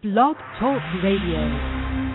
Blog Talk Radio.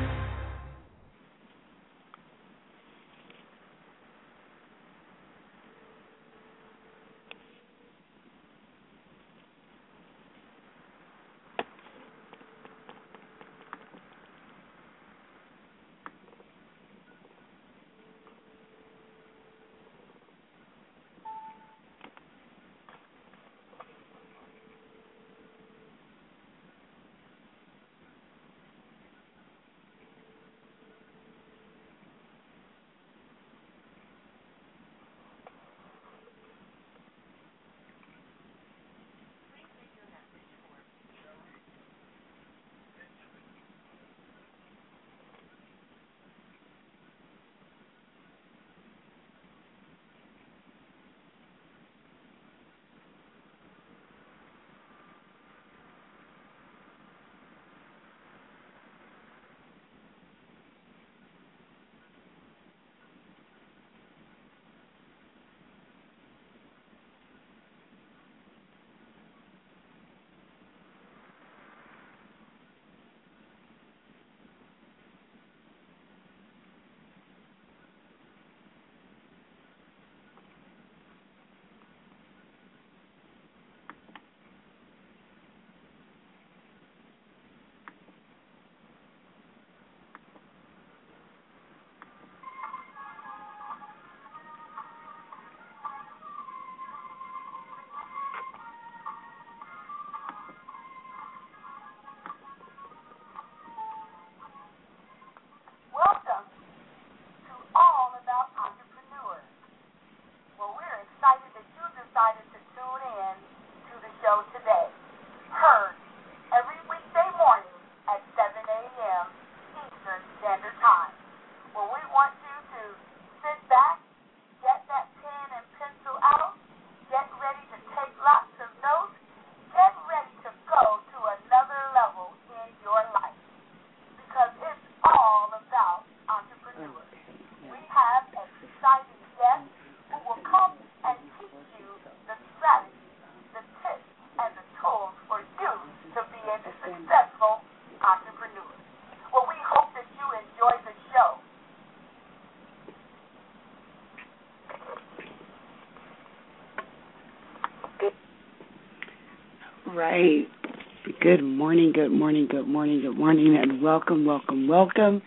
Right. Good morning, good morning, good morning, good morning, and welcome, welcome, welcome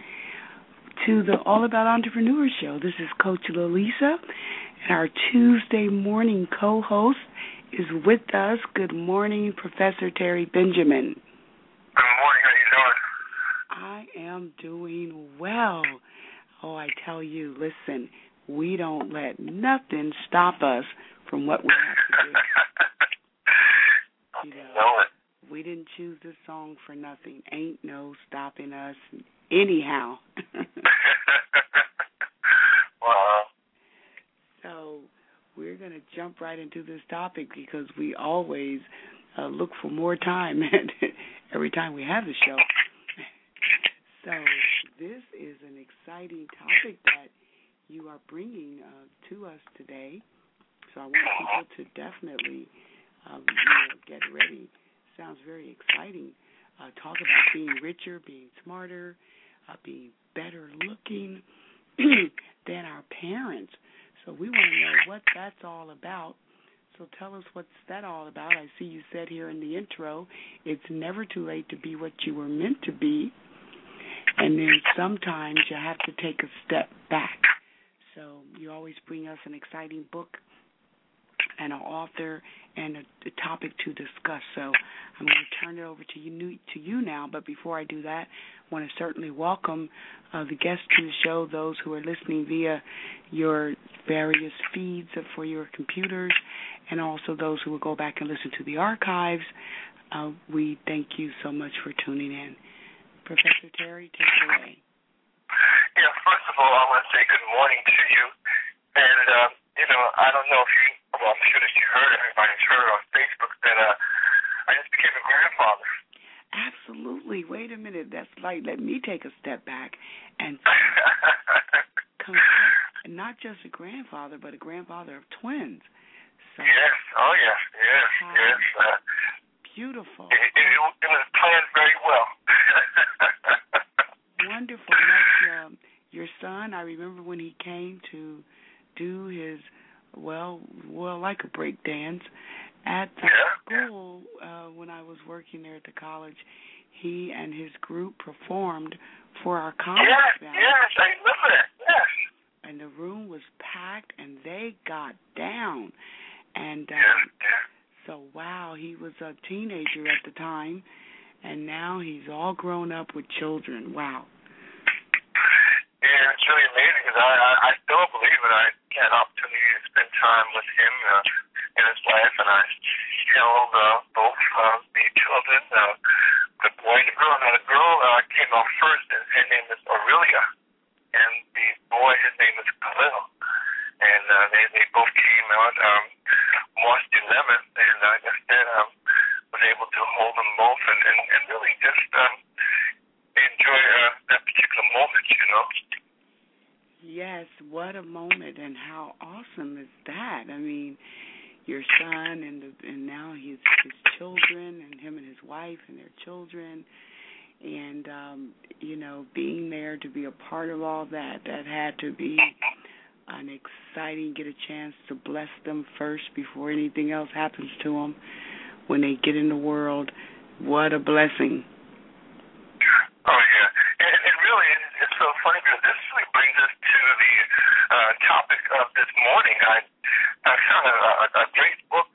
to the All About Entrepreneur Show. This is Coach Lalisa, and our Tuesday morning co-host is with us. Good morning, Professor Terry Benjamin. Good morning. How I you doing? am doing well. Oh, I tell you, listen, we don't let nothing stop us from what we have to do. You know, we didn't choose this song for nothing. Ain't no stopping us anyhow. Wow. So we're going to jump right into this topic because we always look for more time every time we have the show. So this is an exciting topic that you are bringing to us today. So I want people to definitely get ready. Sounds very exciting. Talk about being richer, being smarter, being better looking than our parents. So we want to know what that's all about. So tell us what's that all about. I see you said here in the intro, it's never too late to be what you were meant to be. And then sometimes you have to take a step back. So you always bring us an exciting book and an author and a topic to discuss. So I'm going to turn it over to you now. But before I do that, I want to certainly welcome the guests to the show, those who are listening via your various feeds for your computers, and also those who will go back and listen to the archives. We thank you so much for tuning in. Professor Terry, take it away. Yeah, first of all, I want to say good morning to you. And, I don't know if I'm sure that you heard, everybody's heard on Facebook that I just became a grandfather. Absolutely. Wait a minute. That's like, let me take a step back and not just a grandfather, but a grandfather of twins. So, yes. Oh, yes. Yes. Yes. Beautiful. It was planned very well. son, I remember when he came to do his, like a break dance at the school when I was working there at the college. He and his group performed for our college band. Yes, I remember that. Yes. And the room was packed, and they got down. And so, wow, he was a teenager at the time, and now he's all grown up with children. Wow. Yeah, it's really amazing because I still believe it. I had an opportunity to spend time with him and his wife, and I held both the children, the boy and the girl. Now, the girl came out first, and her name is Aurelia, and the boy, his name is Khalil. And they both came out March 11th, and like I said, was able to hold them both and really just enjoy that particular moment, you know. Yes, what a moment, and how awesome is that? I mean, your son and now his children, and him and his wife and their children, and being there to be a part of all that had to be an exciting, get a chance to bless them first before anything else happens to them when they get in the world. What a blessing. Oh, yeah. And really, it's so funny because this really brings us to the topic of this morning. I found a great book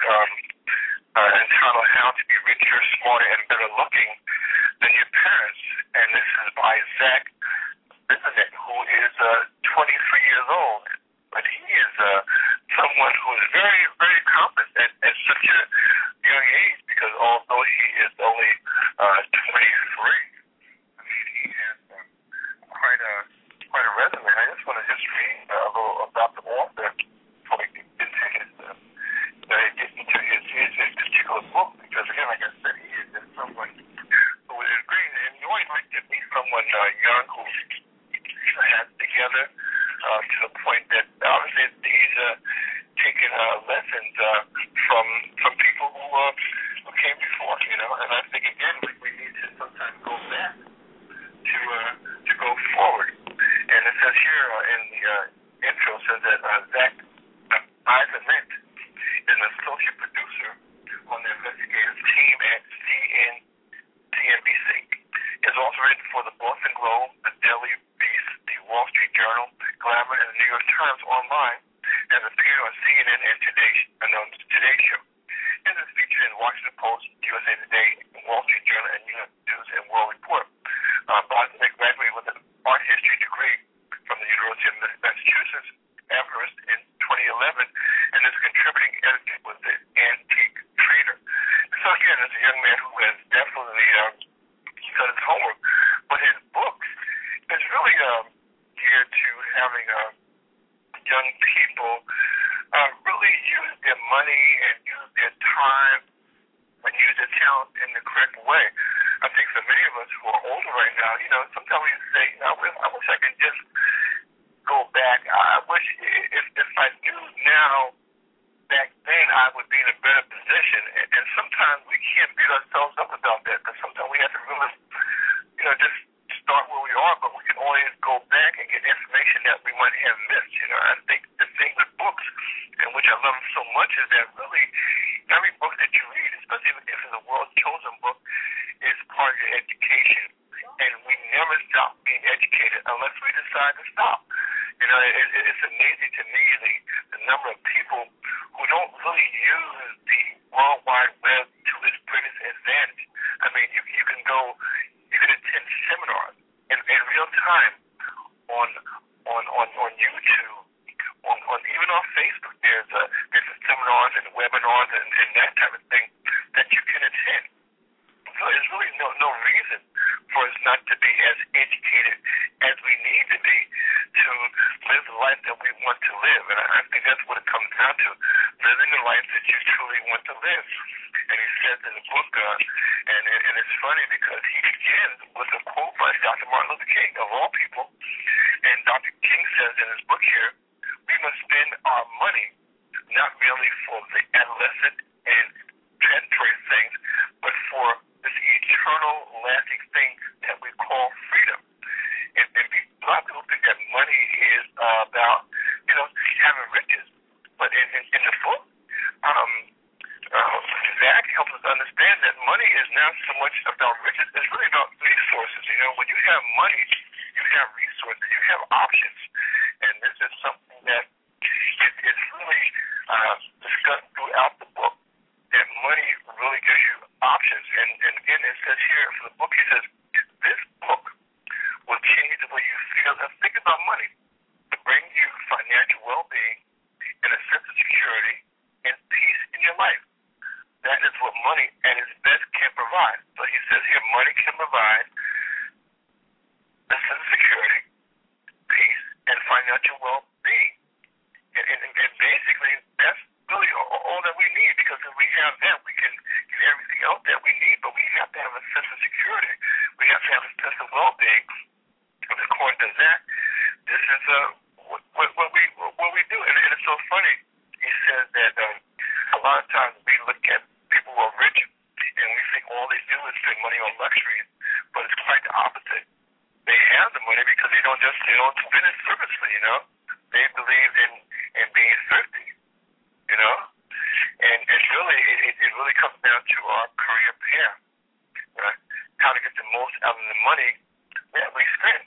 entitled How to Be Richer, Smarter, and Better Looking Than Your Parents. And this is by Zach Bisonet, who is 23 years old. But he is someone who is very, very accomplished at such a young age, because although he is only 23, I mean, he has quite a resume. I just want to read a little about the author before we get into his particular book, because again, like I said, he is just someone who is great, and you always like to meet someone young who has together to the point that obviously he's taking lessons from people who came before, you know. And I think again we need to sometimes go back to go forward. And it says here in the intro, says that Zach Bisonet is an associate producer on the investigative team at CNBC. He's also written for the Boston Globe, the Daily Beast, the Wall Street Journal, Glamour, and the New York Times Online, and appeared on CNN and Today Show. He is featured in Washington Post, USA Today, Wall Street Journal, and New York News and World Report. Bisonet graduated with an art history degree from the University of Massachusetts Amherst in 2011, and is a contributing editor with the Antique Trader. So again, as a young man who has definitely done his homework, but his books is really geared to having young people really use their money and use their time and use their talent in the correct way. I think for many of us who are older right now, you know, sometimes we say, I wish I could just go back. I wish if I knew now back then I would be in a better position. And sometimes we can't beat ourselves up about that, because sometimes we have to really, you know, just start where we are, but we can always go back and get information that we might have missed. You know, I think the thing with books, and which I love so much, is that really every book that you read, especially if it's a world chosen book, is part of your education. And we never stop being educated unless we decide to stop. You know, it's amazing to me the number of people who don't really use the World Wide Web to its greatest advantage. I mean, you can attend seminars in real time on YouTube, on even on Facebook. There's seminars and webinars and that type of thing that you can attend. So there's really no reason for us not to be as educated as we need to be to live the life that we want to live. And I think that's what it comes down to, living the life that you truly want to live. And he says in the book, and it's funny because he begins with a quote by Dr. Martin Luther King, of all people. And Dr. King says in his book here, we must spend our money not merely for the adolescent and transitory things, but for this eternal, lasting thing that we call freedom. And a lot of people think that money riches is really about resources. You know, when you have money, you have resources, you have options. And this is something that is really discussed throughout the book, that money really gives you options. And again, it says here from the book, he says, this book will change the way you feel and think about money to bring you financial well-being and a sense of security and peace in your life. That is what money at its best can provide. So he says here, money can provide a sense of security, peace, and financial well-being. And basically, that's really all that we need, because if we have that, we can get everything else that we need, but we have to have a sense of security. We have to have a sense of well-being. And according to that, this is what we do. And it's so funny. He says that a lot of times we look at people who are rich and we think all they do is spend money on luxuries, but it's quite the opposite. They have the money because they don't spend it frivolously, you know. They believe in being thrifty, you know. And really, it really comes down to our career path, right? How to get the most out of the money that we spend.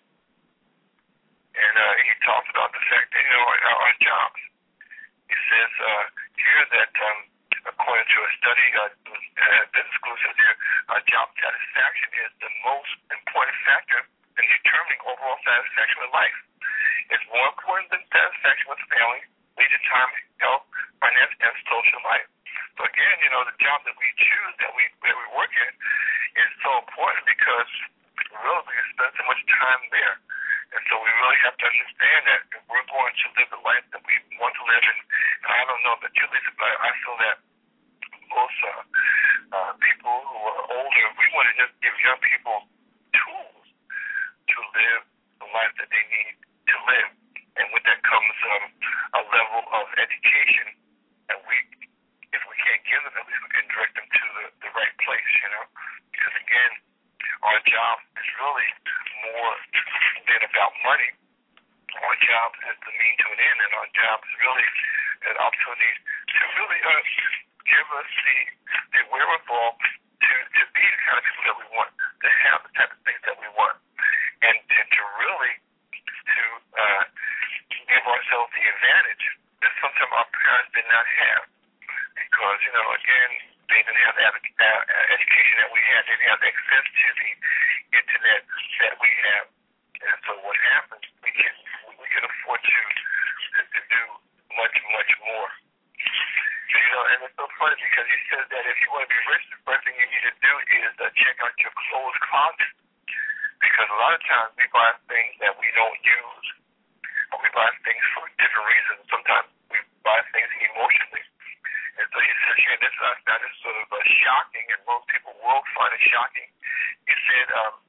And he talks about the fact that, you know, our jobs. He says here that according to a study, business school says here, job satisfaction is the most important factor in determining overall satisfaction in life. It's more important than satisfaction with family, leisure time, health, finance, and social life. So again, you know, the job that we choose, that we work in, is so important because really we spend so much time there. And so we really have to understand that if we're going to live the life that we want to live, and I don't know about you, Lisa, but I feel that most people who are older, we want to just give young people tools to live the life that they need to live. And with that comes a level of education, and if we can't give them, at least we can direct them to the right place, you know. Because again, our job is really more than about money. Our job is the means to an end, and our job is really an opportunity to really give us the wherewithal to be the kind of people that we want, to have the type of things that we want, and to really to give ourselves the advantage that sometimes our parents did not have. Because, you know, again, they didn't have the education that we had. They didn't have access to the internet that we have. And so what happens, we can afford to do much, much more. You know, and it's so funny because he says that if you want to be rich, the first thing you need to do is check out your clothes closet. Because a lot of times we buy things that we don't use, or we buy things for different reasons. Sometimes we buy things emotionally. And so he says here, this I found this sort of shocking, and most people will find it shocking. He said,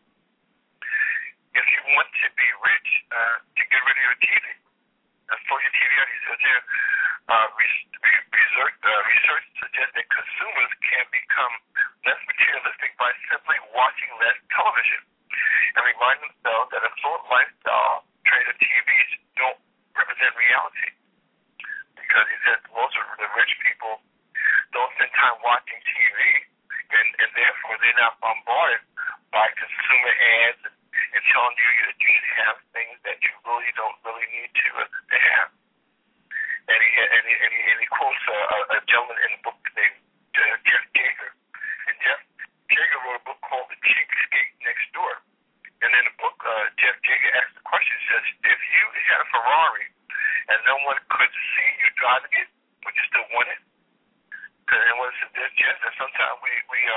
if you want to be rich, to get rid of your TV. Throw your TV out. He says here, research suggests that consumers can become less materialistic by simply watching less television and remind themselves that a short lifestyle trade of TVs don't represent reality. Because he says most of the rich people don't spend time watching TV, and therefore they're not bombarded by consumer ads and telling you that you should have things that you really don't really need to have. And he quotes a gentleman in the book named Jeff Jager. And Jeff Jager wrote a book called The Cheapskate Next Door. And in the book, Jeff Jager asked the question, says, if you had a Ferrari and no one could see you driving it, would you still want it? And what it says, Jeff, that sometimes we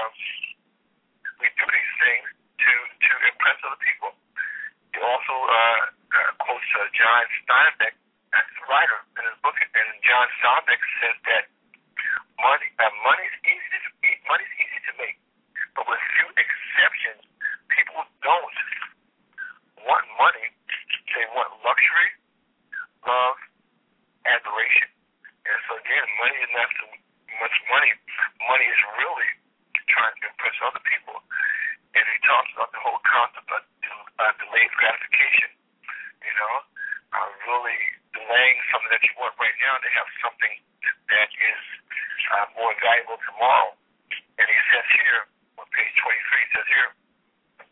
do these things to impress other people. He also quotes John Steinbeck, the writer, in his book, and John Steinbeck says that money's easy to make, but with few exceptions, people don't want money. They want luxury, love, adoration. And so again, money is not so much money. Money is really trying to impress other people. And he talks about the whole concept of delayed gratification. You know, really delaying something that you want right now to have something that is more valuable tomorrow. And he says here on page 23, he says here,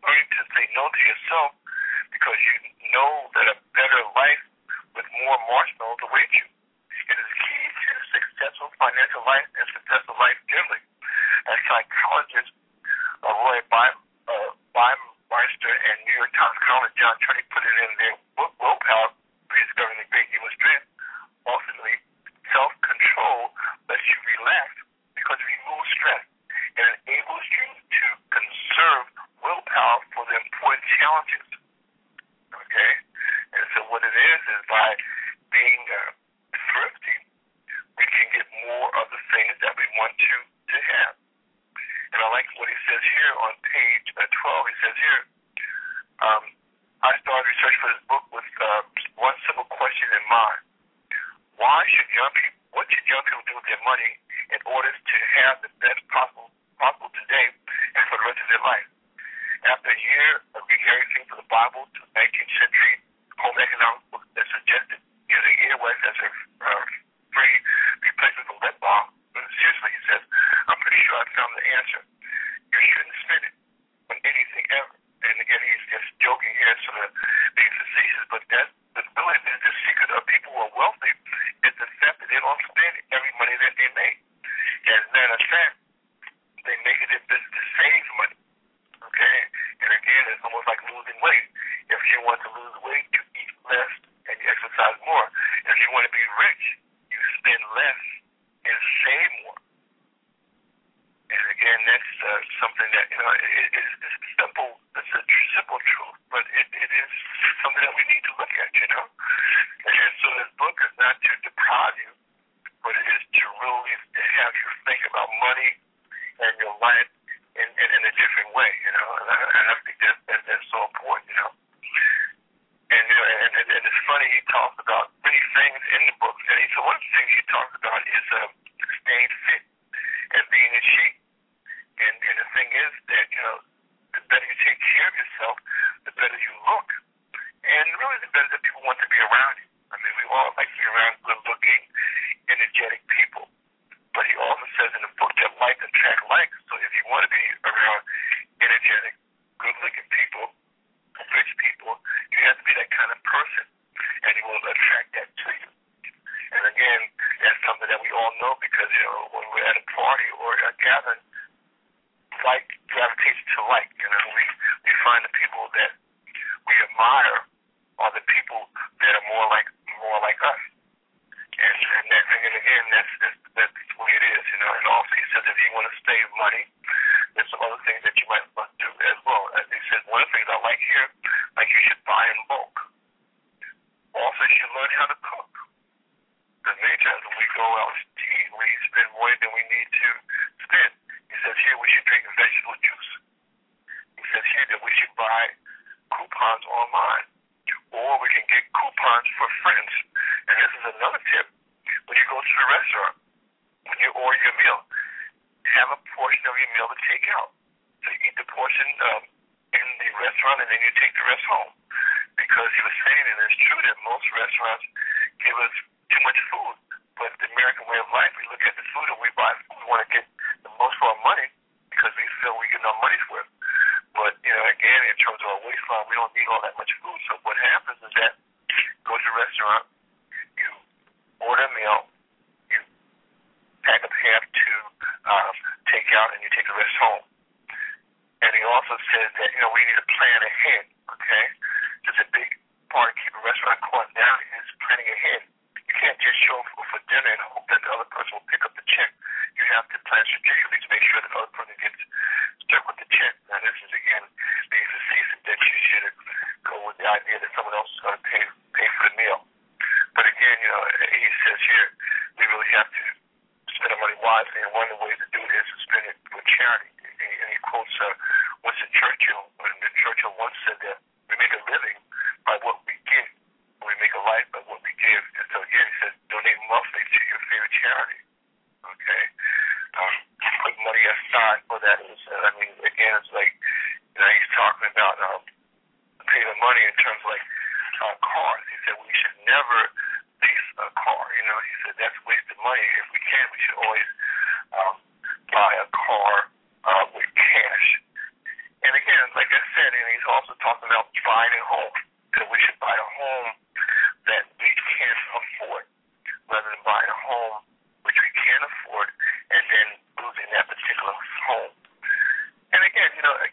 learning to say no to yourself because you know that a better life with more marshmallows awaits you. It is key to successful financial life and successful life generally. As psychologists Roy Baumeister and New York Times columnist John Turney put it in their book, Willpower, Rediscovering the Great Human Strength. Ultimately, self-control lets you relax because it removes stress and enables you to conserve willpower for the important challenges. Okay? And so what it is by being thrifty, we can get more of the things that we want to have. And I like what he says here on page 12. He says here, I started research for this book with one simple question in mind. What should young people do with their money in order to have the best possible today and for the rest of their life? After a year of reading everything from the Bible to 19th century home economics books that suggested using earwax as a free replacement for lip balm, seriously, he says, I'm pretty sure I found the answer. You shouldn't spend it on anything ever. And again, he's just joking here, sort of being facetious, but that's really the secret of people who are wealthy is the fact that they don't spend every money that they make. As a matter of fact, they make it their business to save money. Okay? And again, it's almost like losing weight. If you want to lose weight, you eat less and you exercise more. If you want to be rich, you spend less and save more. And again, that's something that, it's simple. It's a simple truth, but it is something that we need to look at, And so this book is not to deprive you, but it is to really have you think about money and your life in a different way, And I think that's so important, And it's funny, he talks about many things in the book, and so one of the things he talks about is staying fit and being in shape. And the thing is that, the better you take care of yourself, the better you look. And really the better that people want to be around you. I mean, we all like to be around good-looking, energetic people. But he also says in the book that like attract like. So if you want to be around energetic, good-looking people, rich people, you have to be that kind of person. And he will attract that to you. And again, that's something that we all know because, when we're at a party or a gathering, like gravitates to like. We find the people that we admire are the people that are more like us. And again, that's the way it is, And also he says if you want to save money, there's some other things that you might want to do as well. As he says, one of the things I like here, like you should buy in bulk. Also, you should learn how to cook. Because many times when we go out to eat, we spend more than we need to spend. He says here we should drink vegetable juice. He says here that we should buy coupons online. Or we can get coupons for friends. And this is another tip. When you go to the restaurant, when you order your meal, have a portion of your meal to take out. So you eat the portion in the restaurant and then you take the rest home. Because he was saying, and it's true that most restaurants give us too much food. But the American way of life, we look at the food and we buy food. We want to get the most for our money because we feel we get our money's worth. But, again, in terms of our waistline, we don't need all that much food. So what happens is that you go to a restaurant, you order a meal, you pack up half to take out, and you take the rest home. And he also says that, we need to plan ahead, okay? Just a big part of keeping a restaurant cost down is planning ahead. You can't just show up for dinner and hope that the other person will pick up the check. You have to plan strategically to make sure that the other person gets stuck with the check. Now, this is, again, being facetious that you should go with the idea that someone else is going to pay for the meal. But again, he says here, we really have to spend our money wisely, and one of the ways to do it is to spend it for charity. And he quotes Winston Churchill, when Churchill once said that we make a living by what we give. We make a life by what we give. And so again, he says, donate monthly to your favorite charity. Okay? Put money aside for that. Again, it's like, he's talking about paying the money in terms of like cars. He said we should never lease a car. He said that's wasted money. If we can, we should always buy a car with cash. And again, like I said, talking about buying a home. That we should buy a home that we can afford, rather than buying a home which we can't afford and then losing that particular home. And again,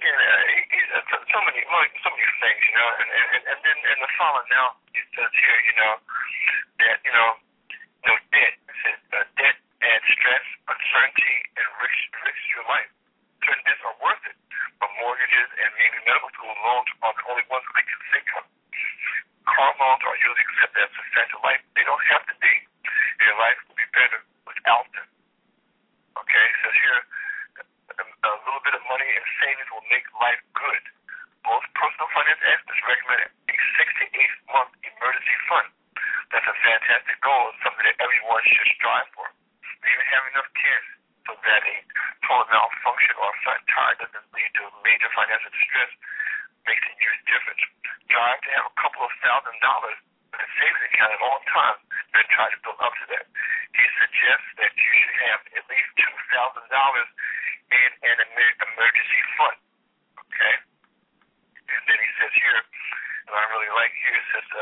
so many things, and then in the following now, it says here, that, debt. It says debt adds stress, uncertainty, and risks to your life. Certain debts are worth it, but mortgages and maybe medical school loans are the only ones I can think of. Car loans are usually accepted as substantial life. They don't have to be. Your life will be better without them. Okay, it says here, a little bit of money in savings will make life good. Most personal finance experts recommend a 6 to 8 month emergency fund. That's a fantastic goal, something that everyone should strive for. Even have enough cash so that a total malfunction or a flat tire doesn't lead to major financial distress makes a huge difference. Try to have a couple of $1,000 in a savings account at all times and try to build up to that. He suggests that you should have at least $2,000 in an emergency fund. Okay? And then he says here, and I really like here, it says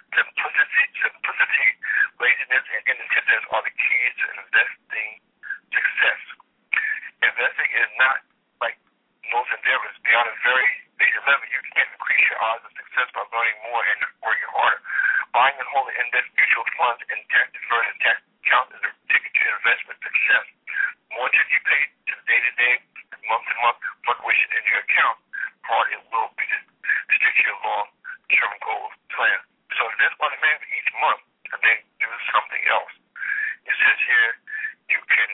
simplicity, laziness, and independence are the keys to investing success. Investing is not like most endeavors. Beyond a very basic level, you can't increase your odds of success by learning more and working harder. Buying and holding index mutual funds and tax-deferred and tax accounts is a ticket to investment success. More than you pay to day-to-day, month-to-month fluctuation in your account, hard it will be to stick to your long-term goals plan. So that's what it means each month, and then do something else. It says here you can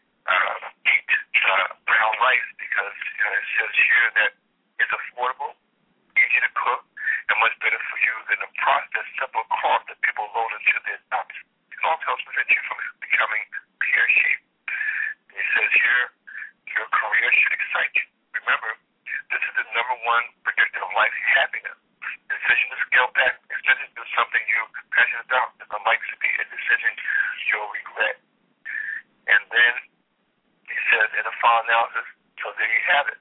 eat brown rice because it says here that it's affordable, easy to cook, and much better for you than the processed simple carbs that people load into their diets. It also helps prevent you from becoming pear-shaped. It says here your career should excite you. Remember, this is the number one predictor of life's happiness. The decision to scale back, decision to do something you're passionate about, is unlikely to be a decision you'll regret. And then he says in the final analysis, so there you have it.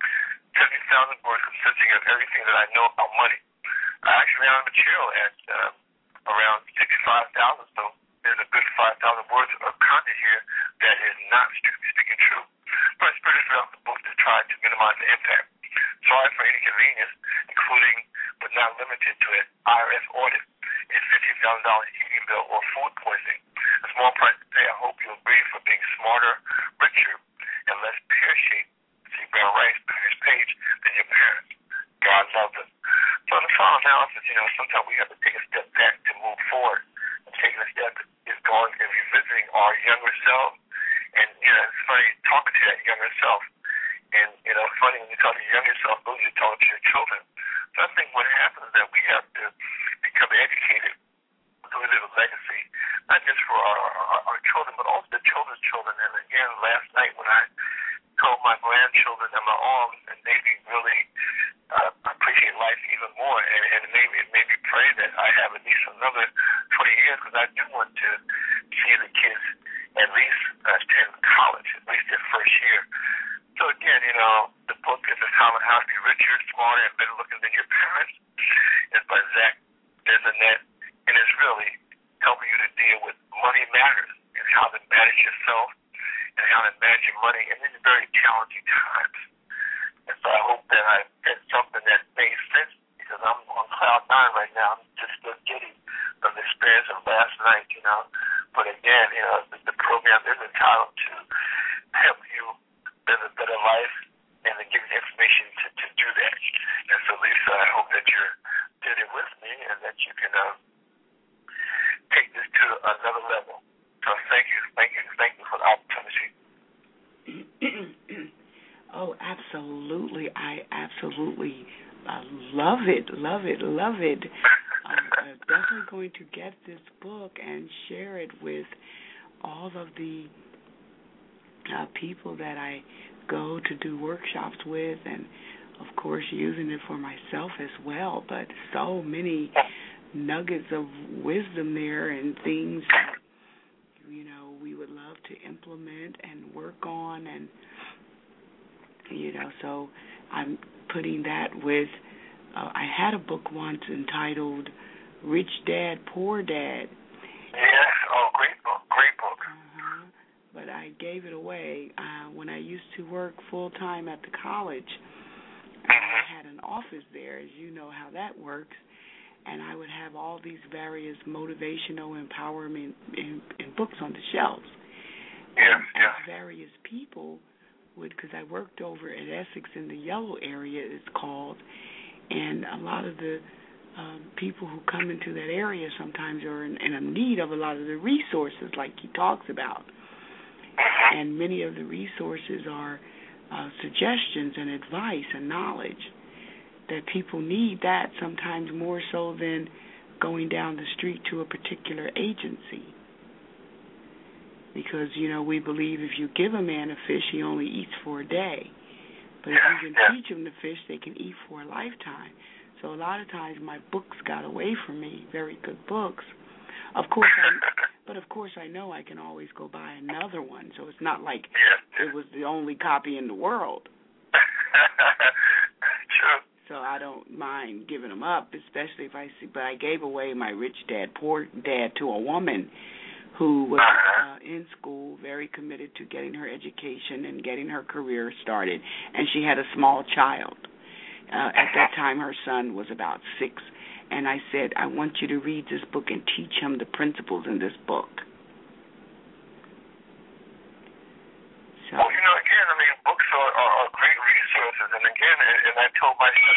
70,000 words consisting of everything that I know about money. I actually ran out of material at around 65,000, so there's a good 5,000 words of content here that is not strictly speaking true. But I spread it throughout the book to try to minimize the impact. Sorry for any inconvenience, including but not limited to an IRS audit, a $15,000 heating bill, or food poisoning. A small price to pay. I hope you agree for being smarter, richer, and less pear-shaped. See brown rice, previous page, than your parents. God loves us. So in the final analysis, sometimes we have to take a step back to move forward. And taking a step is going and revisiting our younger self. And, it's funny talking to that younger self. And, funny when you talk to your younger self, those you talk to your children. So I think what happens is that we have to become educated so we leave a legacy, not just for our children, but also the children's children. And again, last night when I told my grandchildren and my arms, and they really appreciate life even more, and it made me pray that I have at least another 20 years, because I do want to see the kids at least attend college, at least their first year. So again, the book is Atomic How to Be Richer, Smarter, and Better Looking Than Your Parents. It's by Zach Desonet, and it's really helping you to deal with money matters and how to manage yourself and how to manage your money in these very challenging times. And so I hope that I said something that made sense, because I'm on cloud 9 right now. I'm just still giddy from the experience of last night, But again, the program is entitled to help you live a better life and to give you the information to do that. And so, Lisa, I hope that you're did it with me and that you can take this to another level. So thank you for the opportunity. Oh, absolutely. I absolutely love it. I'm definitely going to get this book and share it with all of the people that I go to do workshops with, and of course using it for myself as well. But so many nuggets of wisdom there and things that we would love to implement and work on, and so I'm putting that with I had a book once entitled Rich Dad, Poor Dad. Yes, great book, great book. But I gave it away. When I used to work full-time at the college, I had an office there, as you know how that works, and I would have all these various motivational empowerment in books on the shelves. Yeah. Various people would, because I worked over at Essex in the Yellow area, it's called, and a lot of the people who come into that area sometimes are in need of a lot of the resources like he talks about. And many of the resources are suggestions and advice and knowledge that people need, that sometimes more so than going down the street to a particular agency. Because, we believe if you give a man a fish, he only eats for a day. But if you can teach him to fish, they can eat for a lifetime. So a lot of times my books got away from me, very good books. Of course, I know I can always go buy another one, so it's not like it was the only copy in the world. Sure. So I don't mind giving them up, especially if I see. But I gave away my Rich Dad, Poor Dad to a woman who was in school, very committed to getting her education and getting her career started, and she had a small child. At that time, her son was about 6. And I said, I want you to read this book and teach him the principles in this book. So. Well, again, books are great resources. And again, and I told my son,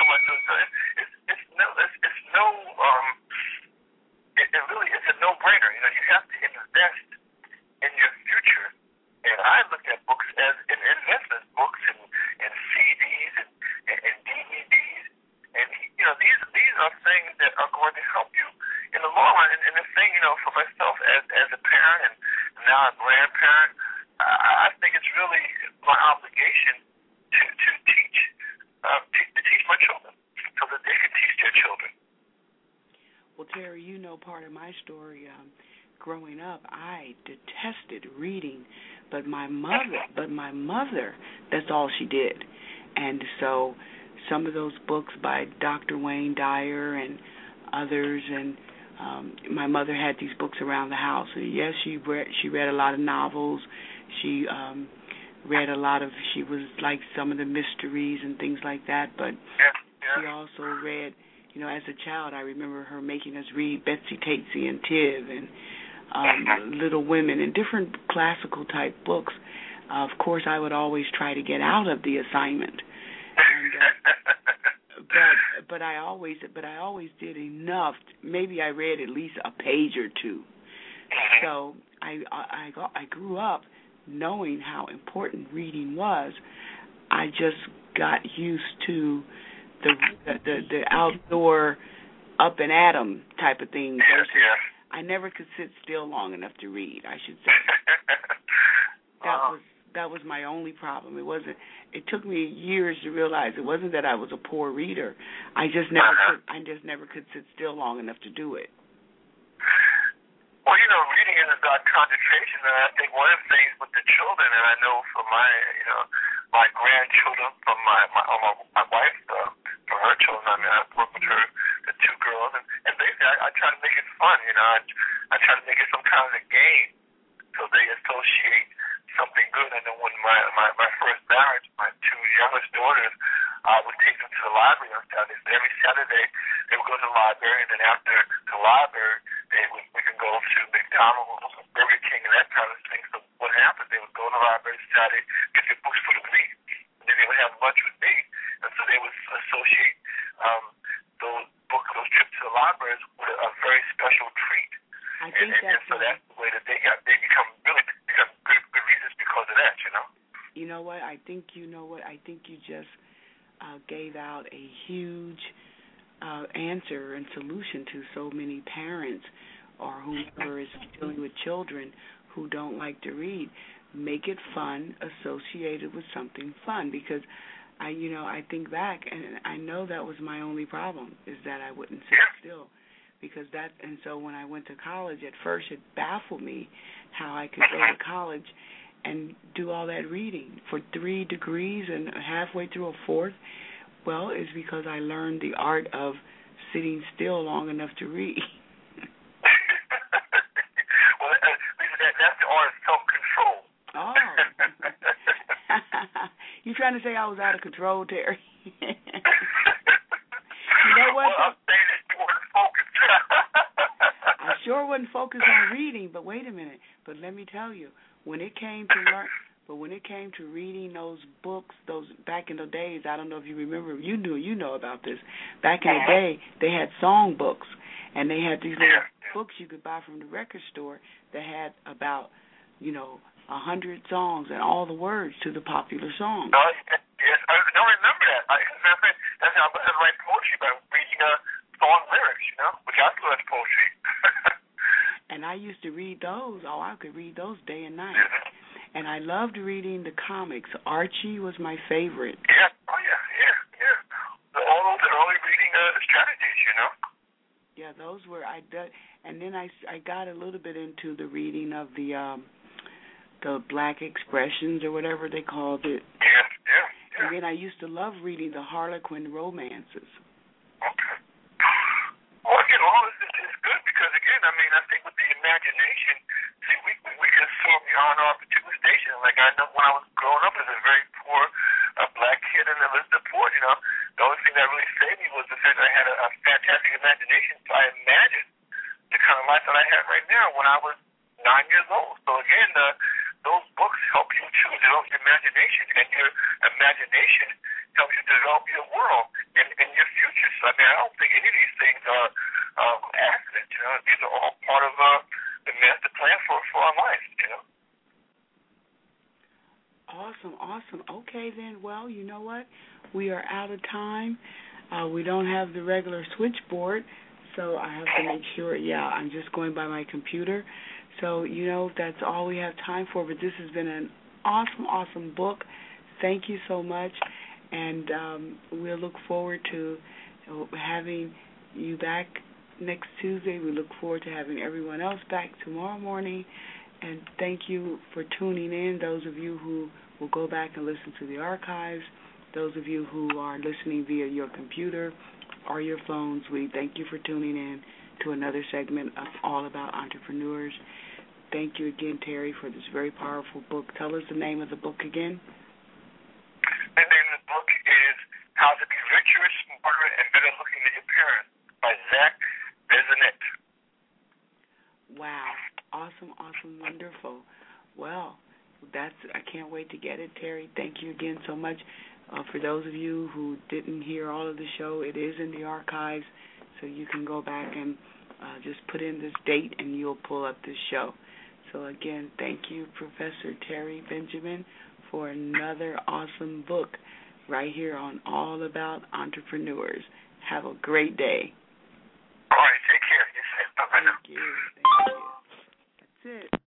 it's a no-brainer. You have to invest in your future. And I look at books as an investment, books and CDs and DVDs. And, these are things that are going to help you in the long run. And the thing, for myself as a parent and now a grandparent, I think it's really my obligation to teach my children so that they can teach their children. Well, Terry, part of my story. Growing up, I detested reading, but my mother, that's all she did. And so some of those books by Dr. Wayne Dyer and others, and my mother had these books around the house. Yes, she read a lot of novels. She read a lot of, she was like some of the mysteries and things like that, but she also read, as a child, I remember her making us read Betsy Tatesy and Tiv and Little Women and different classical type books. Of course, I would always try to get out of the assignment. And, but I always did enough. Maybe I read at least a page or two. So I grew up knowing how important reading was. I just got used to the outdoor up and at 'em type of thing. I never could sit still long enough to read, I should say. That was my only problem. It took me years to realize it wasn't that I was a poor reader. I just never could sit still long enough to do it. Well, reading is about concentration, and I think one of the things with the children, and I know for my grandchildren, from my wife, for her children, I work with her, the 2 girls, and basically I try to make it fun, I try to make it some kind of a game, so they associate something good. I know when my first marriage, my 2 youngest daughters, I would take them to the library on Saturdays. Every Saturday, they would go to the library, and then after the library, we could go to McDonald's or Burger King and that kind of thing. So what happened, they would go to the library Saturday, get their books for me, and then they would have lunch with me, and so they would associate those trips to the libraries with a very special treat. So that's the way that they become good readers because of that, You know what? I think you just gave out a huge answer and solution to so many parents or whoever is dealing with children who don't like to read. Make it fun, associated with something fun, because I think back, and I know that was my only problem, is that I wouldn't sit still. And so when I went to college, at first it baffled me how I could go to college and do all that reading for 3 degrees and halfway through a 4th. Well, it's because I learned the art of sitting still long enough to read. Well, that's the art of self-control. Oh. You trying to say I was out of control, Terry? You know what? Well, I'm saying that you weren't focused. I sure wasn't focused on reading, but wait a minute. But let me tell you, when it came to reading those books, those back in the days, I don't know if you remember, you know about this. Back in the day, they had song books, and they had these little books you could buy from the record store that had about, 100 songs and all the words to the popular songs. Yes, I don't remember that. That's how I write poetry by reading song lyrics, which I feel that's poetry. And I used to read those. Oh, I could read those day and night. And I loved reading the comics. Archie was my favorite. Yeah, oh yeah. All those early reading strategies, Yeah, those were and then I got a little bit into the reading of the Black Expressions or whatever they called it. Yeah. And then I used to love reading the Harlequin romances. Okay. Well, all this is good because, again, I think with the imagination, see, we can soar beyond our particular station. Like, I know when I was growing up as a very poor black kid in Elizabeth Port, the only thing that really saved me was the fact that I had a fantastic imagination. So I imagined the kind of life that I have right now when I was 9 years old. So, again, those books help you to develop your imagination, and your imagination helps you develop your world and your future. So, I don't think any of these things are accidents. These are all part of the master plan for our life. Awesome. Okay, then. Well, you know what? We are out of time. We don't have the regular switchboard, so I have to make sure. Yeah, I'm just going by my computer. So, that's all we have time for. But this has been an awesome book. Thank you so much. And we'll look forward to having you back next Tuesday. We look forward to having everyone else back tomorrow morning. And thank you for tuning in, those of you who will go back and listen to the archives, those of you who are listening via your computer or your phones. We thank you for tuning in to another segment of All About Entrepreneurs. Thank you again, Terry, for this very powerful book. Tell us the name of the book again. The name of the book is How to Be Richer, Smarter, and Better Looking Than Your Parents by Zach Bezenet. Wow. Awesome, wonderful. Well, I can't wait to get it, Terry. Thank you again so much. For those of you who didn't hear all of the show, it is in the archives, so you can go back and just put in this date and you'll pull up this show. So again, thank you, Professor Terry Benjamin, for another awesome book right here on All About Entrepreneurs. Have a great day. All right, take care. Bye-bye now. Thank you. That's it.